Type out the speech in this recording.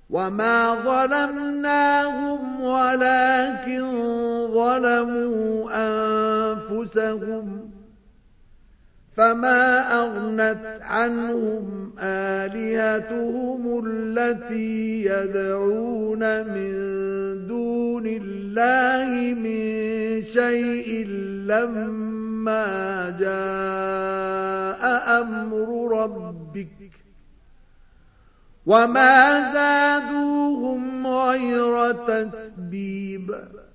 وما ظلمناهم ولكن ظلموا أنفسهم فما أغنت عنهم آلهتهم التي يدعون من دون الله من شيء لما جاء أمر ربك وما زادوهم غير تتبيب